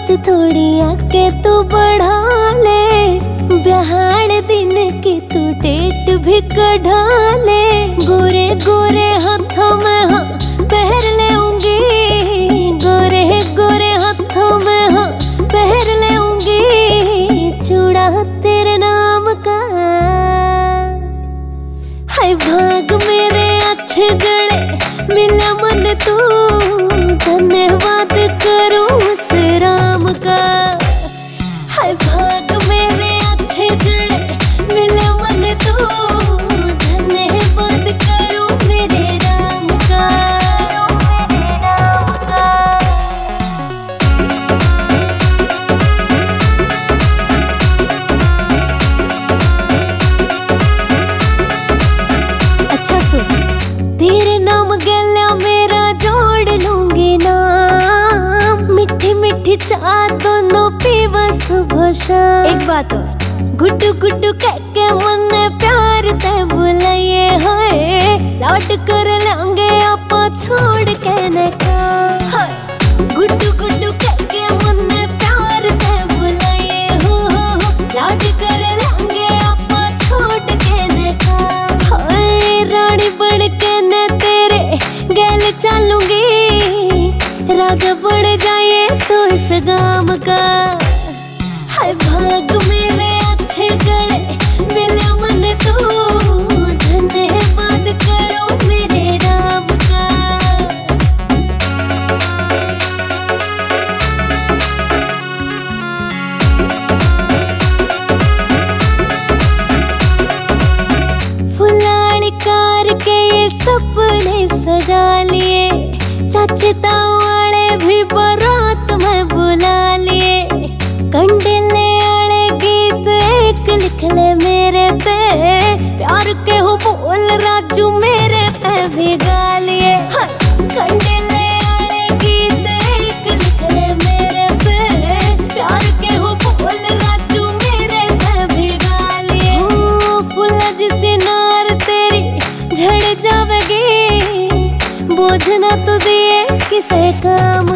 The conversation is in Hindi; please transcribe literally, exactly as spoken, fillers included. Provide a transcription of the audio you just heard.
बात थोड़ी आके तू बढ़ा ले, बिहार दिन की तू डेट भी कढ़ा ले। गोरे गोरे हाथों में हाँ पहर लेऊंगी, गोरे गोरे हाथों में हाँ पहर लेऊंगी चूड़ा तेरे नाम का। हाय भाग मेरे अच्छे जड़े मिला मन तू, धन्यवाद करूं उस राम का। हाय भाग मेरे अच्छे जड़े मिला मन तू, धन्यवाद करूं मेरे राम का, मेरे राम का। अच्छा सुन, तेरे नाम गला मेरा जोड़ लूंगी ना, मिठी मिठी चाह दोनों पीवा सुबह शाम। एक बात और, गुड्डू गुड्डू कह के मन प्यार ते बुलाइए हाय, लौट कर लेंगे आपा छोड़ के न का। गुड्डू गुड्डू कह के मन प्यार ते बुलाइए हो, लौट कर लेंगे आपा छोड़ के न का। हाय रानी बन के न तेरे गैल चलूंगी, राजा बढ़ जाए तो इस गाम का। हाय भाग मेरे अच्छे जड़े मिले मन तू, धन्यवाद करो मेरे राम का। फुलाड़ी कार के ये सपने सजा लिए, चाचे ताऊ वाले भी बारात में बुला लिए। कंडीले वाले गीत एक लिख ले मेरे पे, प्यार के हो बोल राजू मेरे पे भी गा लिए। कंडीले वाले गीत एक लिख ले मेरे पे, प्यार के हो बोल राजू मेरे पे भी गा लिए। हो फूला जिसी नार तेरी झड़ जावेगी, बोझ ना तो दिए किसे काम